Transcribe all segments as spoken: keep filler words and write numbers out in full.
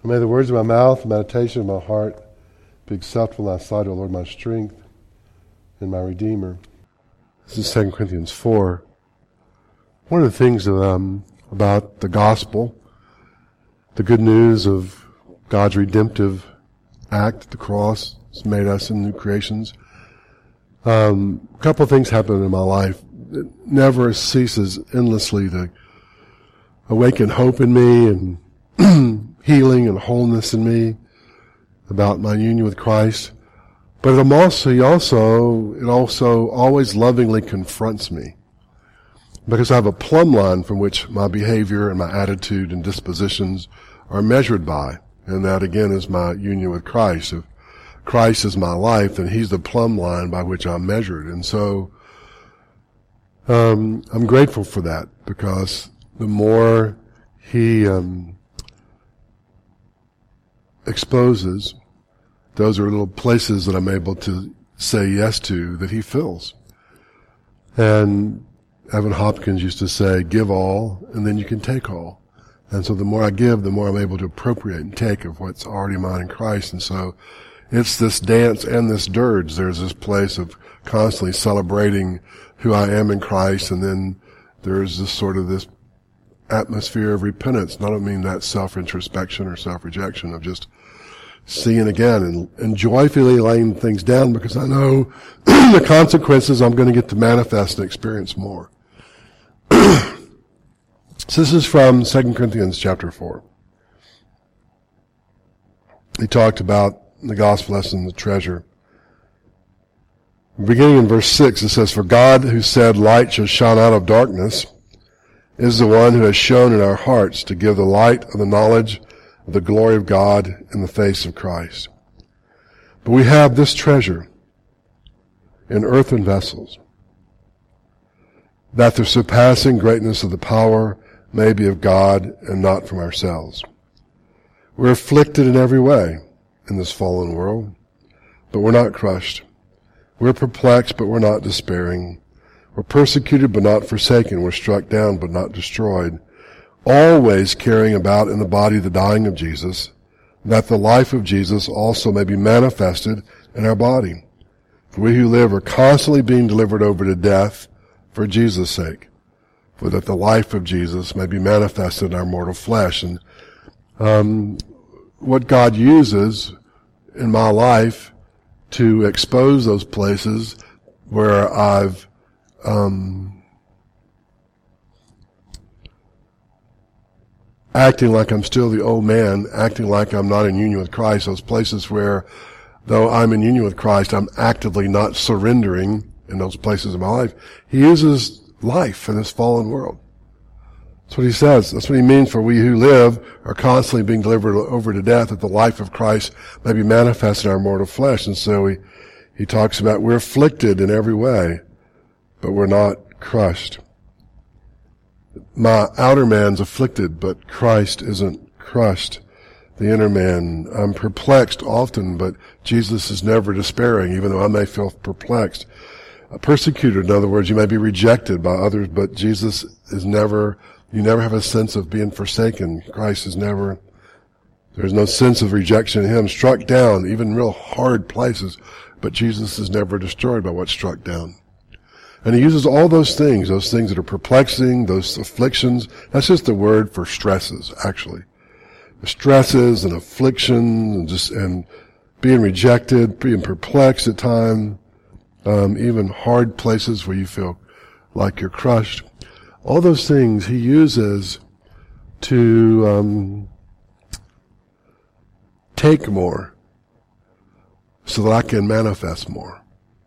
And may the words of my mouth, the meditation of my heart be acceptable in thy sight, O Lord, my strength and my Redeemer. This is Second Corinthians four. One of the things um, about the gospel, the good news of God's redemptive act at the cross, has made us in new creations. Um, a couple of things happen in my life. It never ceases endlessly to awaken hope in me and healing and wholeness in me about my union with Christ. But it also, he also, it also always lovingly confronts me, because I have a plumb line from which my behavior and my attitude and dispositions are measured by. And that again is my union with Christ. If Christ is my life, then he's the plumb line by which I'm measured. And so, um, I'm grateful for that, because the more he, um, exposes, those are little places that I'm able to say yes to that he fills. And Evan Hopkins used to say, give all, and then you can take all. And so the more I give, the more I'm able to appropriate and take of what's already mine in Christ. And so it's this dance and this dirge. There's this place of constantly celebrating who I am in Christ, and then there's this sort of this atmosphere of repentance. And I don't mean that self-introspection or self-rejection, of just seeing again and, and joyfully laying things down, because I know the consequences I'm going to get to manifest and experience more. So this is from Second Corinthians chapter four. He talked about the gospel lesson, the treasure. Beginning in verse six, it says, "For God, who said, 'Light shall shine out of darkness,' is the one who has shone in our hearts to give the light of the knowledge of the glory of God in the face of Christ. But we have this treasure in earthen vessels, that the surpassing greatness of the power may be of God and not from ourselves. We're afflicted in every way in this fallen world, but we're not crushed. We're perplexed, but we're not despairing. We're persecuted, but not forsaken. We're struck down, but not destroyed. Always carrying about in the body the dying of Jesus, that the life of Jesus also may be manifested in our body. For we who live are constantly being delivered over to death for Jesus' sake, for that the life of Jesus may be manifested in our mortal flesh." And um, what God uses in my life to expose those places where I've um, acting like I'm still the old man, acting like I'm not in union with Christ, those places where, though I'm in union with Christ, I'm actively not surrendering in those places of my life. He uses life in this fallen world. That's what he says. That's what he means, for we who live are constantly being delivered over to death, that the life of Christ may be manifest in our mortal flesh. And so he, he talks about we're afflicted in every way, but we're not crushed. My outer man's afflicted, but Christ isn't crushed. The inner man, I'm perplexed often, but Jesus is never despairing, even though I may feel perplexed. Persecuted, in other words, you may be rejected by others, but Jesus is never, you never have a sense of being forsaken. Christ is never, there's no sense of rejection in him. Struck down, even real hard places, but Jesus is never destroyed by what's struck down. And he uses all those things, those things that are perplexing, those afflictions. That's just the word for stresses, actually. The stresses and afflictions and just, and being rejected, being perplexed at times, um, even hard places where you feel like you're crushed. All those things he uses to, um, take more so that I can manifest more.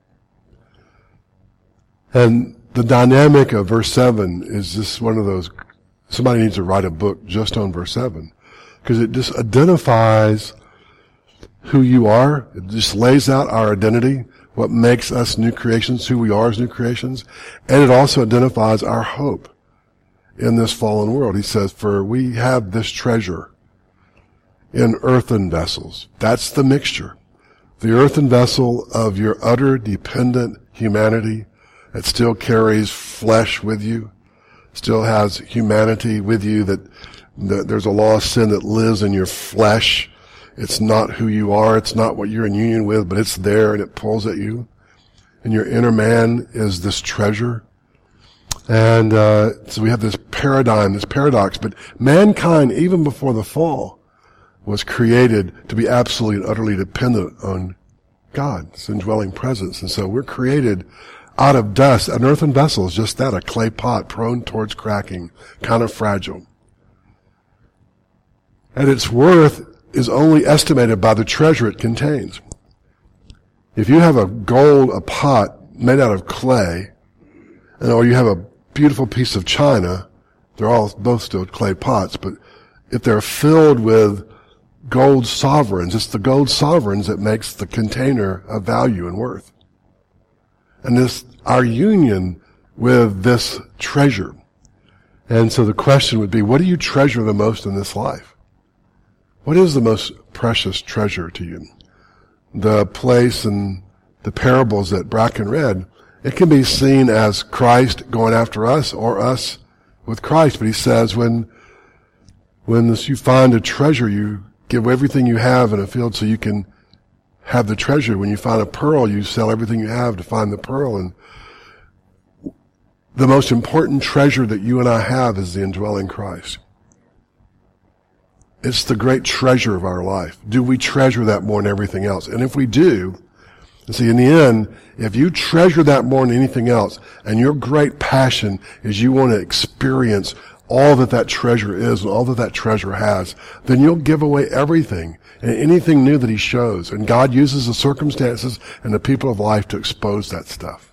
And the dynamic of verse seven is just one of those, somebody needs to write a book just on verse seven, because it just identifies who you are. It just lays out our identity, what makes us new creations, who we are as new creations, and it also identifies our hope in this fallen world. He says, for we have this treasure in earthen vessels. That's the mixture. The earthen vessel of your utter dependent humanity that still carries flesh with you, still has humanity with you that There's a law of sin that lives in your flesh. It's not who you are. It's not what you're in union with, but it's there and it pulls at you. And your inner man is this treasure. And uh, so we have this paradigm, this paradox. But mankind, even before the fall, was created to be absolutely and utterly dependent on God's indwelling presence. And so we're created out of dust. An earthen vessel is just that, a clay pot prone towards cracking, kind of fragile. And its worth is only estimated by the treasure it contains. If you have a gold, a pot made out of clay, and or you have a beautiful piece of china, they're all both still clay pots, but if they're filled with gold sovereigns, it's the gold sovereigns that makes the container of value and worth. And this, our union with this treasure. And so the question would be, what do you treasure the most in this life? What is the most precious treasure to you? The place and the parables that Bracken read, it can be seen as Christ going after us or us with Christ. But he says when, when this, you find a treasure, you give everything you have in a field so you can have the treasure. When you find a pearl, you sell everything you have to find the pearl. And the most important treasure that you and I have is the indwelling Christ. It's the great treasure of our life. Do we treasure that more than everything else? And if we do, and see, in the end, if you treasure that more than anything else, and your great passion is you want to experience all that that treasure is and all that that treasure has, then you'll give away everything and anything new that he shows. And God uses the circumstances and the people of life to expose that stuff.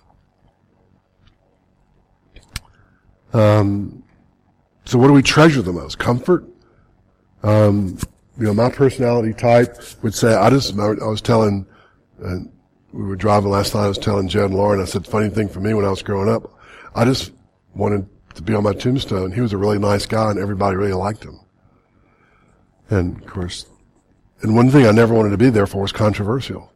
Um, so what do we treasure the most? Comfort? Um, you know, my personality type would say, I just, I was telling, uh, we were driving last night, I was telling Jed and Lauren, I said, funny thing for me when I was growing up, I just wanted to be on my tombstone. He was a really nice guy and everybody really liked him. And of course, and one thing I never wanted to be there for was controversial.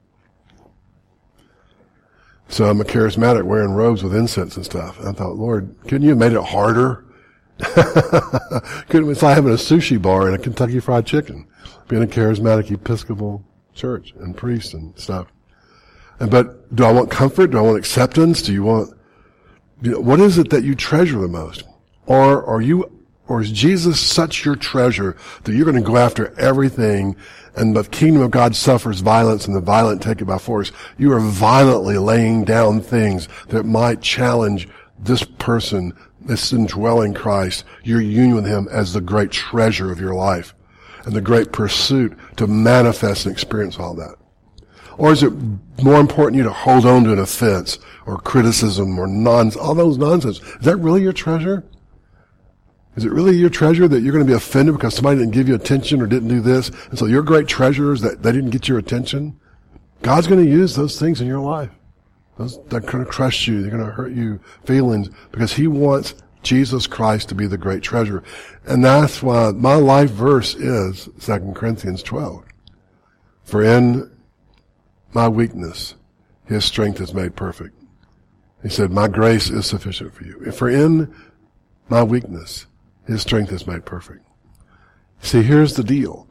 So I'm a charismatic wearing robes with incense and stuff. I thought, Lord, couldn't you have made it harder? Couldn't, it's like having a sushi bar and a Kentucky Fried Chicken, being a charismatic Episcopal church and priest and stuff. And but do I want comfort? Do I want acceptance? Do you want, you know, what is it that you treasure the most? Or are you, or is Jesus such your treasure that you're going to go after everything, and the kingdom of God suffers violence and the violent take it by force? You are violently laying down things that might challenge this person, this indwelling Christ, your union with him as the great treasure of your life and the great pursuit to manifest and experience all that. Or is it more important to you to hold on to an offense or criticism or non, all those nonsense? Is that really your treasure? Is it really your treasure that you're going to be offended because somebody didn't give you attention or didn't do this? And so your great treasure is that they didn't get your attention? God's going to use those things in your life. Those, they're going to crush you. They're going to hurt you feelings because he wants Jesus Christ to be the great treasure. And that's why my life verse is Second Corinthians twelve. For in my weakness, his strength is made perfect. He said, my grace is sufficient for you. For in my weakness, his strength is made perfect. See, here's the deal.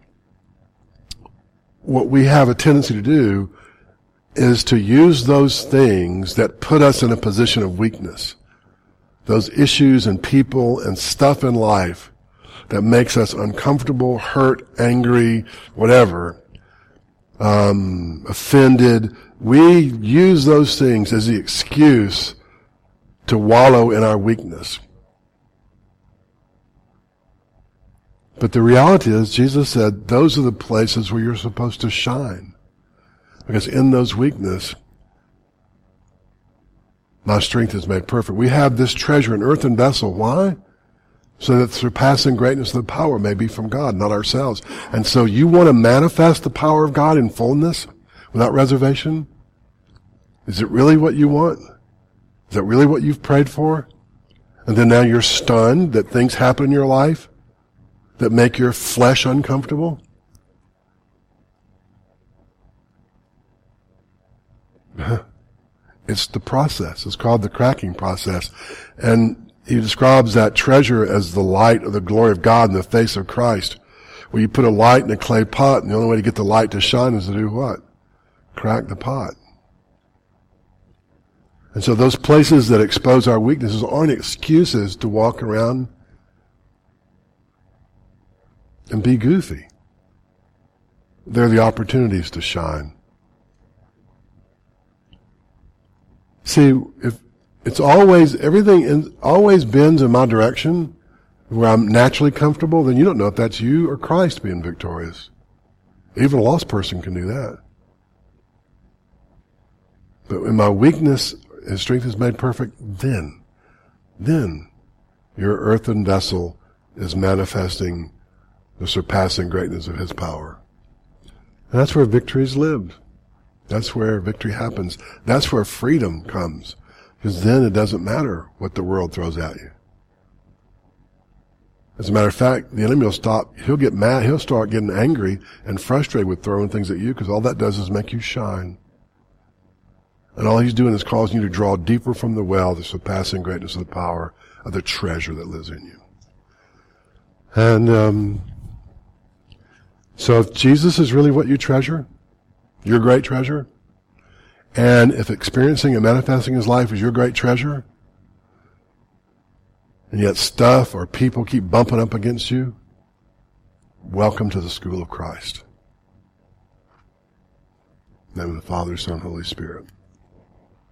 What we have a tendency to do is to use those things that put us in a position of weakness, those issues and people and stuff in life that makes us uncomfortable, hurt, angry, whatever, um, offended. We use those things as the excuse to wallow in our weakness. But the reality is, Jesus said, those are the places where you're supposed to shine. Because in those weakness, my strength is made perfect. We have this treasure in earthen vessel. Why? So that the surpassing greatness of the power may be from God, not ourselves. And so you want to manifest the power of God in fullness, without reservation? Is it really what you want? Is that really what you've prayed for? And then now you're stunned that things happen in your life that make your flesh uncomfortable? It's the process. It's called the cracking process. And he describes that treasure as the light of the glory of God in the face of Christ. Where you put a light in a clay pot, and the only way to get the light to shine is to do what? Crack the pot. And so those places that expose our weaknesses aren't excuses to walk around and be goofy. They're the opportunities to shine. See, if it's always, everything in, always bends in my direction, where I'm naturally comfortable, then you don't know if that's you or Christ being victorious. Even a lost person can do that. But when my weakness, His strength is made perfect, then, then your earthen vessel is manifesting the surpassing greatness of His power. And that's where victory is lived. That's where victory happens. That's where freedom comes. Because then it doesn't matter what the world throws at you. As a matter of fact, the enemy will stop, he'll get mad, he'll start getting angry and frustrated with throwing things at you, because all that does is make you shine. And all he's doing is causing you to draw deeper from the well, the surpassing greatness of the power of the treasure that lives in you. And um, so if Jesus is really what you treasure, your great treasure, and if experiencing and manifesting His life is your great treasure, and yet stuff or people keep bumping up against you, welcome to the school of Christ. In the name of the Father, Son, Holy Spirit.